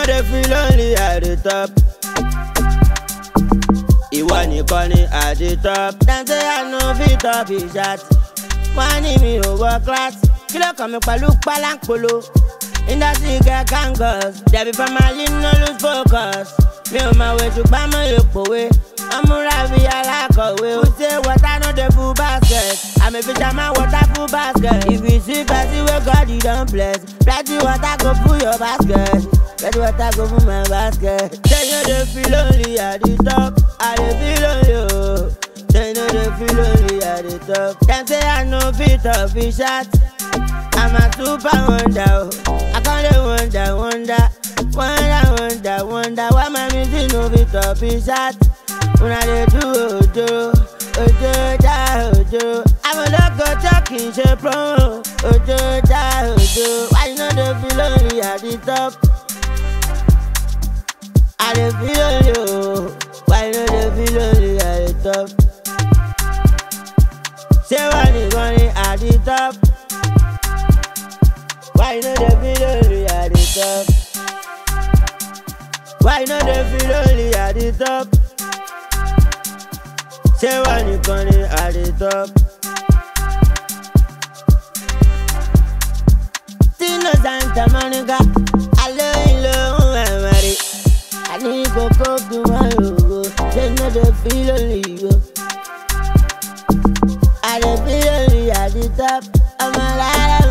they feel lonely at the top. Ìwọ nìkan ni at the top. Dem say I no fit up his shot. Wọ́n ní mi ò wọ class. Kí ló kàn mí pẹ̀lú pálánkolo? Industry get gangers. Debi family no lose focus. Mi ò mọ̀ wé ṣùgbọ́n mo lè pòwe. Amúra bí alákọ̀wé. Who say water no dey full basket? I'm a fisherman, water full basket. If you see person wey God you don bless, plenty water go full your basket. Plenty water go full my basket. Say you dey feel lonely at the top. I dey feel lonely oh. Say you dey feel lonely at the top. Dem say I no fit up his shot. I'm a super wonder oh. I can't wonder why my music no fit up his shot. When I dey do ojo, I'm a local talking shape promo. Ojo. Why you know they feel lonely at the top? I dey feel lonely oh. Why you know they feel lonely at the top? Say when you running at the top. Why you know they feel lonely at the top? Why you know they feel lonely at the top? Say when you running at the top. Tino Santa Monica, hello, Mary. I need to go to my logo. They know they feel lonely yo. I dey feel lonely at the top. I'm a